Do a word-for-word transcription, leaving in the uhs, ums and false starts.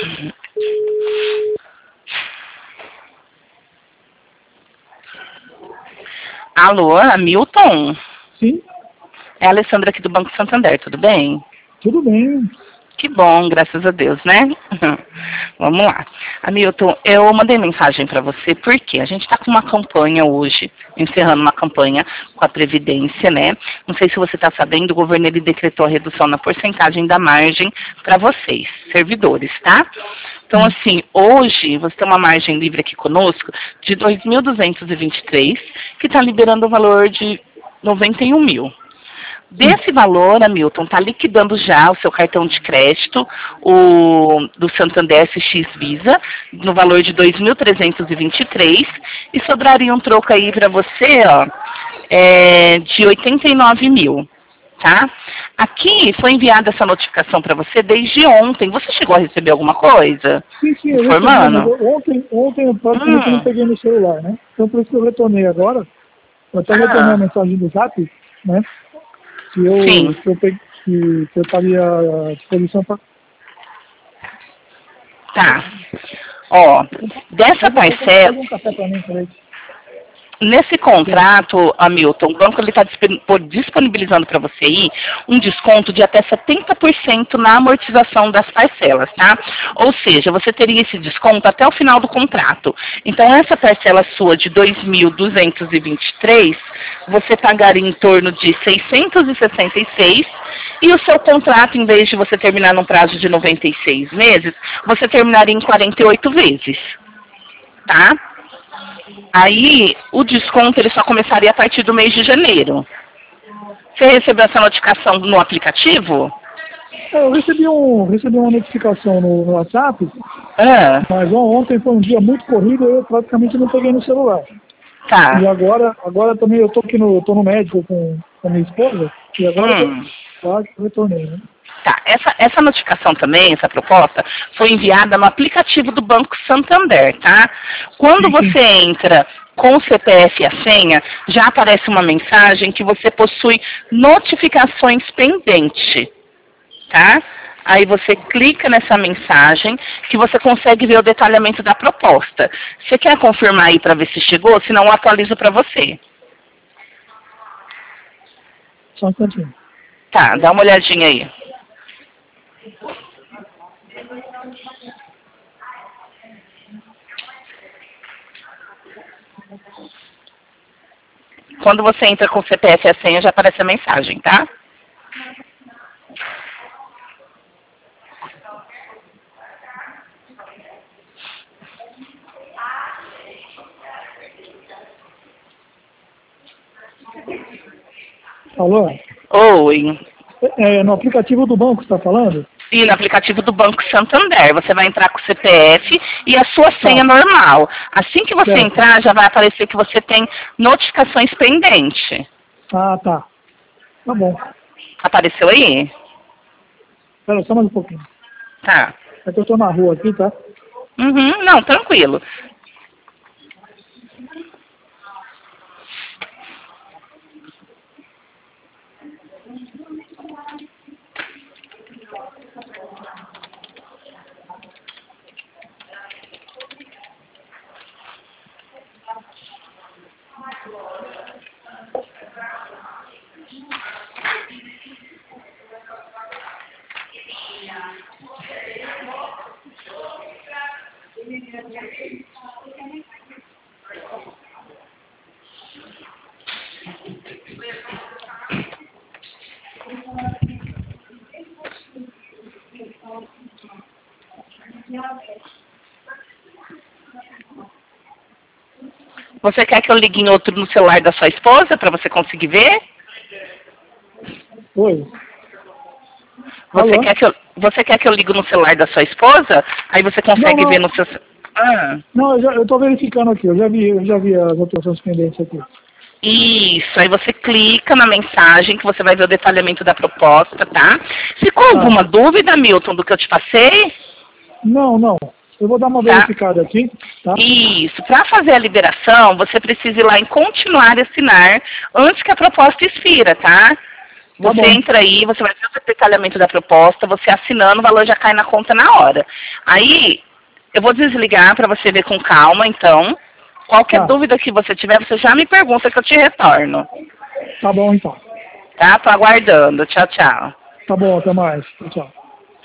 Alô, Hamilton? Sim. É a Alessandra aqui do Banco Santander, tudo bem? Tudo bem. Que bom, graças a Deus, né? Vamos lá. Hamilton, eu mandei mensagem para você porque a gente está com uma campanha hoje, encerrando uma campanha com a Previdência, né? Não sei se você está sabendo, o governo ele decretou a redução na porcentagem da margem para vocês, servidores, tá? Então, assim, hoje você tem uma margem livre aqui conosco de dois mil duzentos e vinte e três, que está liberando o valor de noventa e um mil. Desse valor, Hamilton, está liquidando já o seu cartão de crédito, o do Santander S X Visa, no valor de dois mil trezentos e vinte e três, e sobraria um troco aí para você, ó, é, de oitenta e nove mil, tá? Aqui foi enviada essa notificação para você desde ontem. Você chegou a receber alguma coisa? Sim, sim, eu informando? recebi, mas ontem, ontem eu praticamente Hum. não peguei no celular, né? Então por isso que eu retornei agora. Eu até Ah. retornei a mensagem do Zap, né? Que eu, Sim. que eu, peguei, que, que eu estaria à disposição para... Tá. Ó, dessa parcela... Pega um café para mim, peraí. Nesse contrato, Hamilton, o banco está disponibilizando para você aí um desconto de até setenta por cento na amortização das parcelas, tá? Ou seja, você teria esse desconto até o final do contrato. Então, essa parcela sua de dois mil duzentos e vinte e três, você pagaria em torno de seiscentos e sessenta e seis, e o seu contrato, em vez de você terminar num prazo de noventa e seis meses, você terminaria em quarenta e oito vezes, tá? Aí, o desconto ele só começaria a partir do mês de janeiro. Você recebeu essa notificação no aplicativo? É, eu recebi, um, recebi uma notificação no, no WhatsApp, Ah, mas ontem foi um dia muito corrido e eu praticamente não peguei no celular. tá. E agora, agora também eu tô aqui no, eu tô no médico com, com a minha esposa, e agora Hum. eu quase que eu retornei, né? Tá, essa, essa notificação também, essa proposta, foi enviada no aplicativo do Banco Santander, tá? Quando Sim, sim. você entra com o C P F e a senha, já aparece uma mensagem que você possui notificações pendentes, tá? Aí você clica nessa mensagem que você consegue ver o detalhamento da proposta. Você quer confirmar aí para ver se chegou? Senão eu atualizo para você. Só um instantinho. Tá, dá uma olhadinha aí. Quando você entra com o C P F e a senha, já aparece a mensagem, tá? Alô? Oi. É, no aplicativo do banco você está falando? E no aplicativo do Banco Santander, você vai entrar com o C P F e a sua senha Tá. normal. Assim que você Certo. entrar, já vai aparecer que você tem notificações pendentes. Ah, tá. Tá bom. Apareceu aí? Espera só mais um pouquinho. Tá. É que eu tô na rua aqui, tá? Uhum, não, tranquilo. Você quer que eu ligue em outro no celular da sua esposa para você conseguir ver? Oi. Você Alô? quer, que eu, você quer que eu ligue no celular da sua esposa? Aí você consegue Não, não. ver no seu... ce- Ah, Não, eu, já, eu tô verificando aqui. Eu já vi, eu já vi as atuações pendentes aqui. isso, aí você clica na mensagem que você vai ver o detalhamento da proposta, tá? Ficou alguma dúvida, Milton, do que eu te passei? Não, não. Eu vou dar uma Tá. verificada aqui, tá? Isso, para fazer a liberação, você precisa ir lá em continuar e assinar antes que a proposta expira, tá? Tá Você bom. entra aí, você vai ver o detalhamento da proposta, você assinando, o valor já cai na conta na hora. Aí, eu vou desligar para você ver com calma, então. Qualquer Tá. dúvida que você tiver, você já me pergunta que eu te retorno. Tá bom, então. Tá? Tô aguardando. Tchau, tchau. Tá bom, até mais. Tchau, tchau.